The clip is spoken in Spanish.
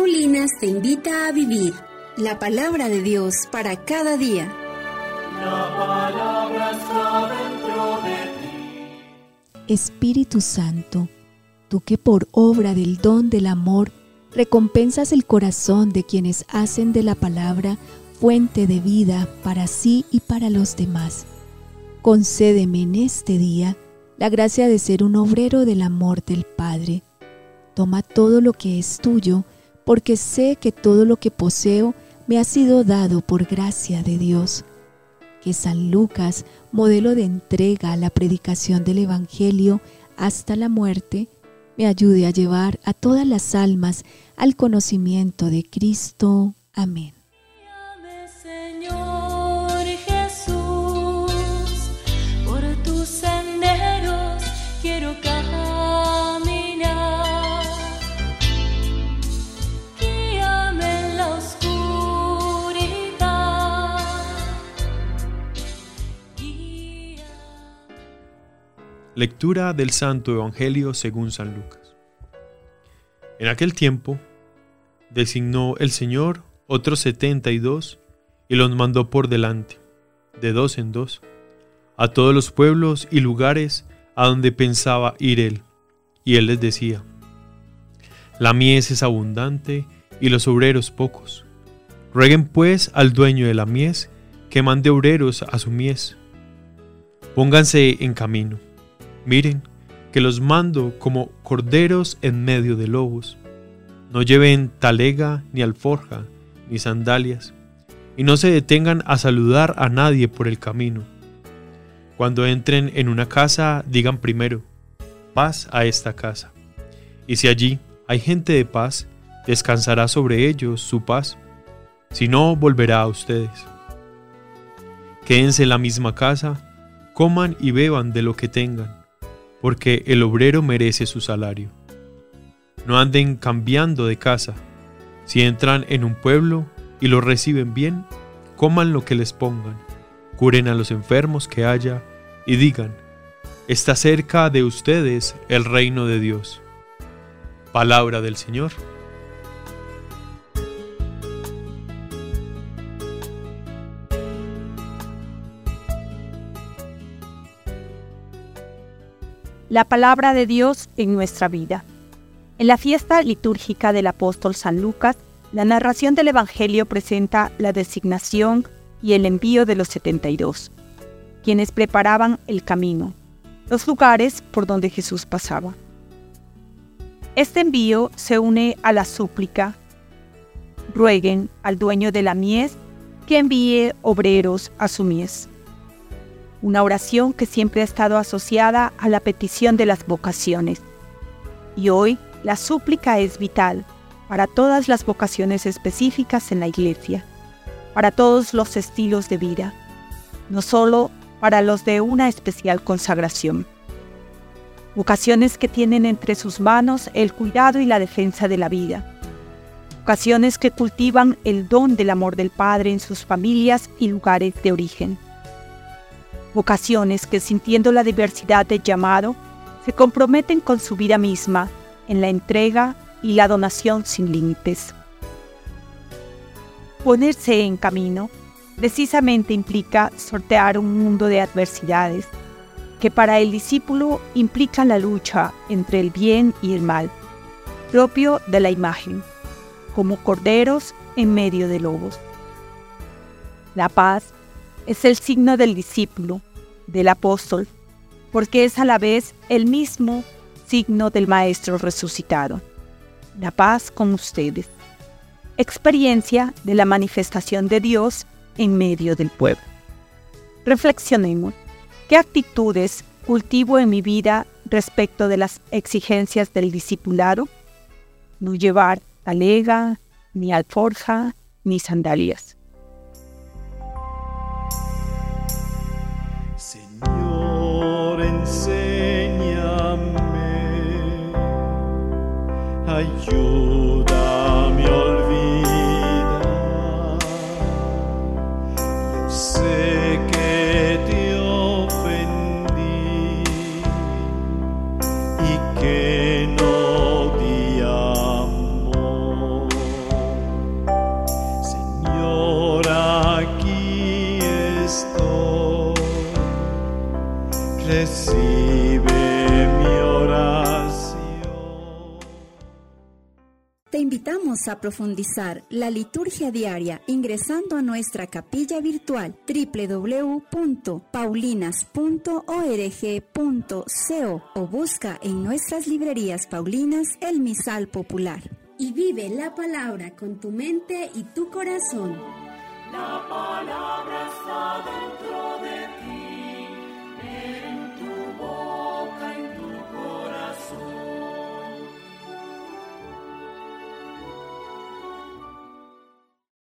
Paulinas te invita a vivir la palabra de Dios para cada día. La palabra está dentro de ti. Espíritu Santo, tú que por obra del don del amor recompensas el corazón de quienes hacen de la palabra fuente de vida para sí y para los demás, concédeme en este día la gracia de ser un obrero del amor del Padre. Toma todo lo que es tuyo, porque sé que todo lo que poseo me ha sido dado por gracia de Dios. Que San Lucas, modelo de entrega a la predicación del Evangelio hasta la muerte, me ayude a llevar a todas las almas al conocimiento de Cristo. Amén. Guíame, Señor Jesús, por tus senderos quiero caminar. Guíame en la oscuridad. Lectura del Santo Evangelio según San Lucas. En aquel tiempo, designó el Señor otros 72 y los mandó por delante, de dos en dos, a todos los pueblos y lugares a donde pensaba ir él. Y él les decía: la mies es abundante y los obreros pocos. Rueguen pues al dueño de la mies que mande obreros a su mies. Pónganse en camino. Miren, que los mando como corderos en medio de lobos. No lleven talega, ni alforja, ni sandalias, y no se detengan a saludar a nadie por el camino. Cuando entren en una casa, digan primero: paz a esta casa. Y si allí hay gente de paz, descansará sobre ellos su paz. Si no, volverá a ustedes. Quédense en la misma casa, coman y beban de lo que tengan, porque el obrero merece su salario. No anden cambiando de casa. Si entran en un pueblo y lo reciben bien, coman lo que les pongan, curen a los enfermos que haya y digan: está cerca de ustedes el reino de Dios. Palabra del Señor. La palabra de Dios en nuestra vida. En la fiesta litúrgica del apóstol San Lucas, la narración del Evangelio presenta la designación y el envío de los 72, quienes preparaban el camino, los lugares por donde Jesús pasaba. Este envío se une a la súplica: rueguen al dueño de la mies que envíe obreros a su mies. Una oración que siempre ha estado asociada a la petición de las vocaciones. Y hoy la súplica es vital para todas las vocaciones específicas en la Iglesia, para todos los estilos de vida, no solo para los de una especial consagración. Vocaciones que tienen entre sus manos el cuidado y la defensa de la vida. Vocaciones que cultivan el don del amor del Padre en sus familias y lugares de origen. Vocaciones que, sintiendo la diversidad del llamado, se comprometen con su vida misma en la entrega y la donación sin límites. Ponerse en camino precisamente implica sortear un mundo de adversidades que para el discípulo implican la lucha entre el bien y el mal, propio de la imagen, como corderos en medio de lobos. La paz es el signo del discípulo, del apóstol, porque es a la vez el mismo signo del Maestro resucitado. La paz con ustedes. Experiencia de la manifestación de Dios en medio del pueblo. Reflexionemos. ¿Qué actitudes cultivo en mi vida respecto de las exigencias del discipulado? No llevar talega, ni alforja, ni sandalias. Señor, enséñame, ayúdame a olvidar. Yo sé que te ofendí y que no di amor. recibe mi oración. Te invitamos a profundizar la liturgia diaria ingresando a nuestra capilla virtual www.paulinas.org.co o busca en nuestras librerías paulinas el Misal Popular. Y vive la palabra con tu mente y tu corazón. La palabra